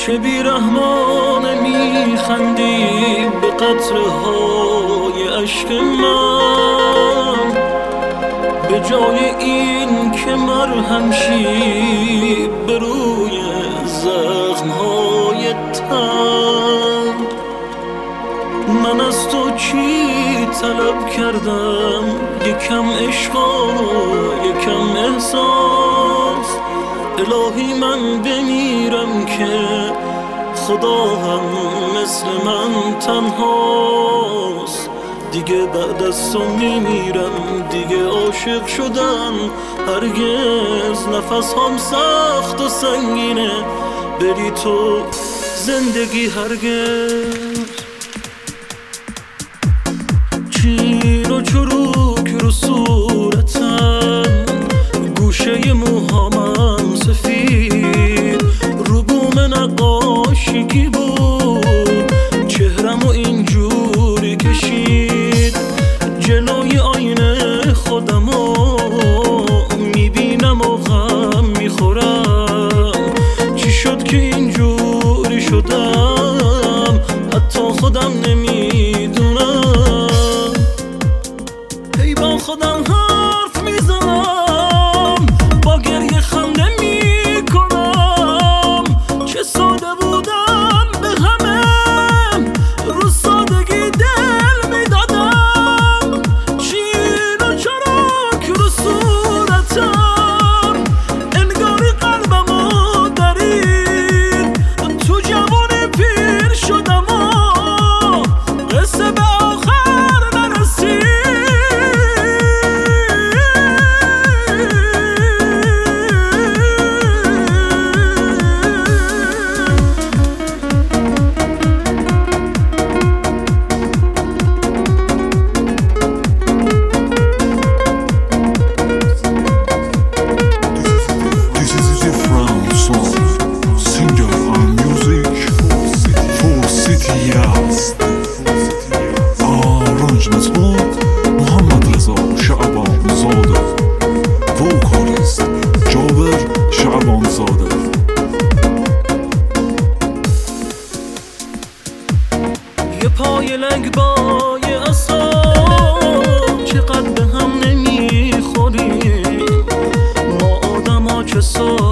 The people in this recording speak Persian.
چه بیرحمانه میخندی به قطره های عشق من، به جای این که مرهم شی به روی زخم های تن. من از تو چی طلب کردم؟ یکم عشق و یکم احساس. الهی من بمیرم که خدا هم مثل من تنهاست. دیگه بعد از تو میمیرم، دیگه عاشق شدم هرگز. نفس هم سخت و سنگینه، بری تو زندگی هرگز. چین و چروک رو صورتم، گوشه موهامم سفید، رو بوم نقاشیگی بود، چهرمو اینجوری کشید. جلوی آینه خودمو میبینم و غم میخورم. چی شد که اینجوری شدم؟ حتی خودم نمیدونم. هی با خودم حرف میزنم، با گریه خنده میکنم. چه ساده بودم به همه، رو سادگی دل میدادم. چین و چراک رو صورتم، انگاری قلبمو درید. تو جوانی پیر شدم و قصه به آخر نرسید. یه پای لنگ بای اصاب، چقدر به هم نمیخوریم ما آدم ها. چه